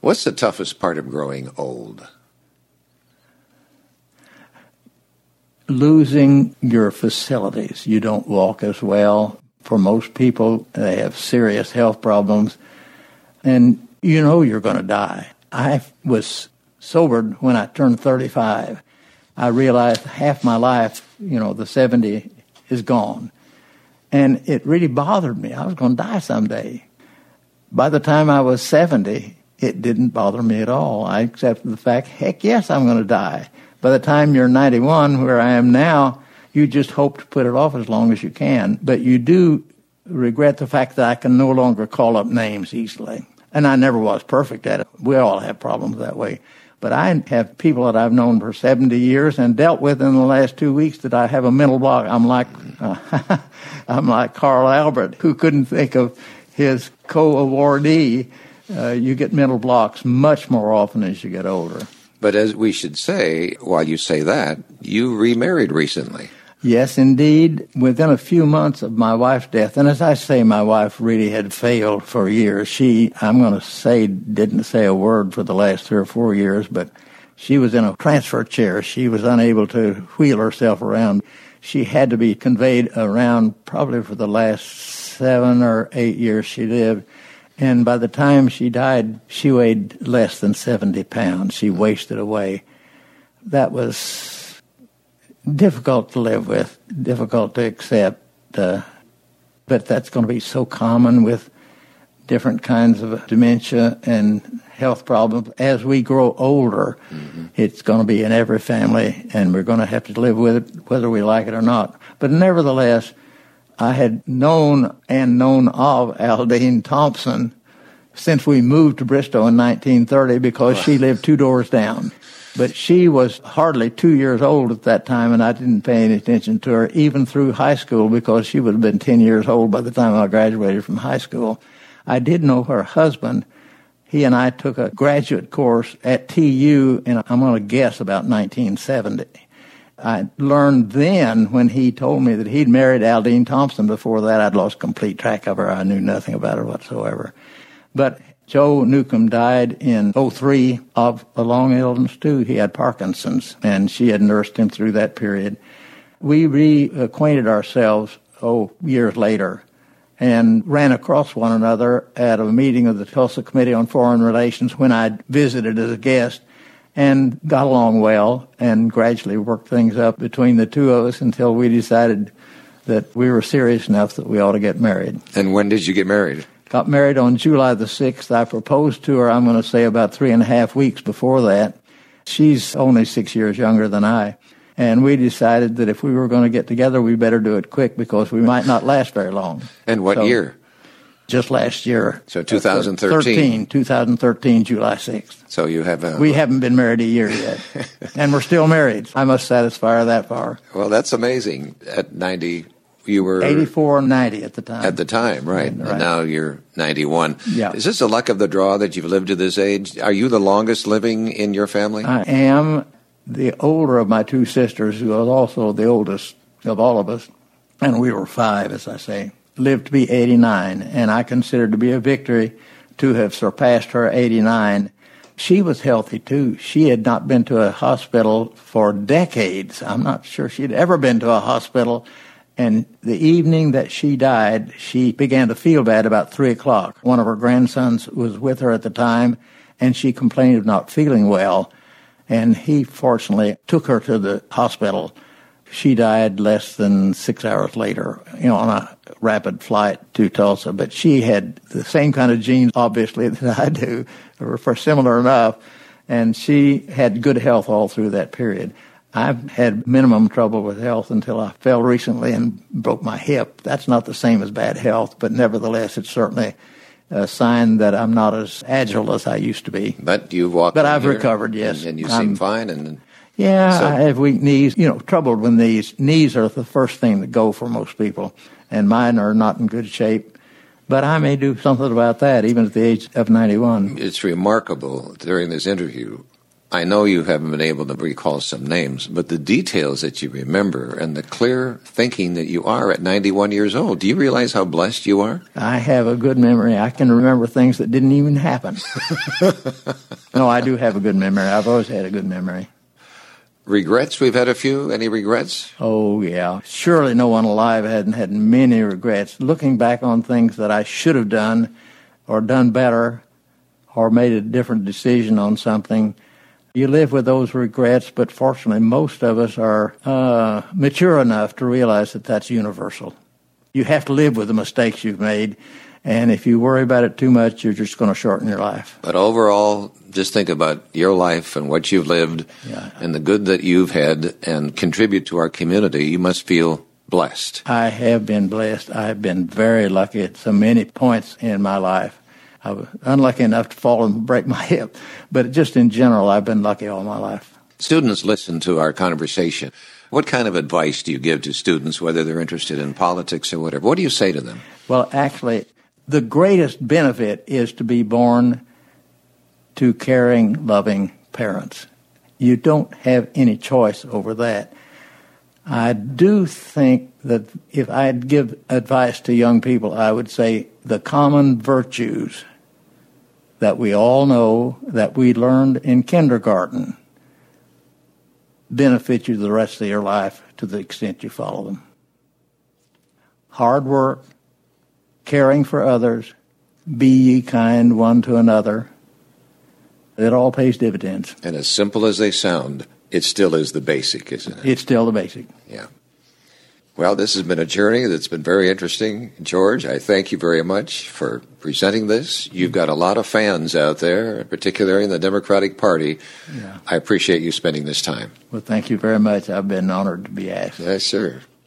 What's the toughest part of growing old? Losing your facilities. You don't walk as well. For most people, they have serious health problems, and you know you're going to die. I was sobered when I turned 35. I realized half my life, the 70 is gone. And it really bothered me. I was going to die someday. By the time I was 70, it didn't bother me at all. I accepted the fact, heck yes, I'm going to die. By the time you're 91, where I am now, you just hope to put it off as long as you can. But you do regret the fact that I can no longer call up names easily. And I never was perfect at it. We all have problems that way. But I have people that I've known for 70 years and dealt with in the last 2 weeks that I have a mental block. I'm like Carl Albert, who couldn't think of his co-awardee. You get mental blocks much more often as you get older. But as we should say, while you say that, you remarried recently. Yes, indeed, within a few months of my wife's death. And as I say, my wife really had failed for years. She, I'm going to say, didn't say a word for the last 3 or 4 years, but she was in a transfer chair. She was unable to wheel herself around. She had to be conveyed around probably for the last 7 or 8 years she lived. And by the time she died, she weighed less than 70 pounds. She wasted away. That was difficult to live with, difficult to accept. But that's going to be so common with different kinds of dementia and health problems. As we grow older, it's going to be in every family, and we're going to have to live with it whether we like it or not. But nevertheless, I had known of Aldine Thompson since we moved to Bristol in 1930 because she lived 2 doors down. But she was hardly 2 years old at that time, and I didn't pay any attention to her even through high school because she would have been 10 years old by the time I graduated from high school. I did know her husband. He and I took a graduate course at TU in, I'm going to guess, about 1970. I learned then when he told me that he'd married Aldine Thompson. Before that, I'd lost complete track of her. I knew nothing about her whatsoever. But Joe Newcomb died in 2003 of a long illness, too. He had Parkinson's, and she had nursed him through that period. We reacquainted ourselves, years later, and ran across one another at a meeting of the Tulsa Committee on Foreign Relations when I visited as a guest, and got along well and gradually worked things up between the two of us until we decided that we were serious enough that we ought to get married. And when did you get married? Got married on July the 6th. I proposed to her, I'm going to say, about 3.5 weeks before that. She's only 6 years younger than I. And we decided that if we were going to get together, we better do it quick because we might not last very long. And what year? Just last year. So 2013. 2013, July 6th. So you have We haven't been married a year yet. And we're still married. I must satisfy her that far. Well, that's amazing. At 90, you were 84 and 90 at the time. At the time, right. And now you're 91. Yeah. Is this the luck of the draw that you've lived to this age? Are you the longest living in your family? I am. The older of my 2 sisters, who was also the oldest of all of us, and we were 5, as I say, lived to be 89, and I consider it to be a victory to have surpassed her 89. She was healthy, too. She had not been to a hospital for decades. I'm not sure she'd ever been to a hospital. And the evening that she died, she began to feel bad about 3 o'clock. One of her grandsons was with her at the time, and she complained of not feeling well. And he, fortunately, took her to the hospital. She died less than 6 hours later, on a rapid flight to Tulsa. But she had the same kind of genes, obviously, that I do, or for similar enough. And she had good health all through that period. I've had minimum trouble with health until I fell recently and broke my hip. That's not the same as bad health, but nevertheless, it's certainly a sign that I'm not as agile as I used to be. But you walk. But I've recovered, yes. And you seem fine. And yeah, I have weak knees. Troubled with knees. Knees are the first thing that go for most people, and mine are not in good shape. But I may do something about that, even at the age of 91. It's remarkable during this interview. I know you haven't been able to recall some names, but the details that you remember and the clear thinking that you are at 91 years old, do you realize how blessed you are? I have a good memory. I can remember things that didn't even happen. No, I do have a good memory. I've always had a good memory. Regrets? We've had a few. Any regrets? Oh, yeah. Surely no one alive hadn't had many regrets. Looking back on things that I should have done or done better or made a different decision on something, you live with those regrets, but fortunately most of us are mature enough to realize that that's universal. You have to live with the mistakes you've made, and if you worry about it too much, you're just going to shorten your life. But overall, just think about your life and what you've lived and the good that you've had and contribute to our community. You must feel blessed. I have been blessed. I've been very lucky at so many points in my life. I was unlucky enough to fall and break my hip, but just in general, I've been lucky all my life. Students listen to our conversation. What kind of advice do you give to students, whether they're interested in politics or whatever? What do you say to them? Well, actually, the greatest benefit is to be born to caring, loving parents. You don't have any choice over that. I do think that if I'd give advice to young people, I would say the common virtues that we all know, that we learned in kindergarten, benefit you the rest of your life to the extent you follow them. Hard work, caring for others, be ye kind one to another. It all pays dividends. And as simple as they sound, it still is the basic, isn't it? It's still the basic. Yeah. Well, this has been a journey that's been very interesting. George, I thank you very much for presenting this. You've got a lot of fans out there, particularly in the Democratic Party. Yeah. I appreciate you spending this time. Well, thank you very much. I've been honored to be asked. Yes, sir.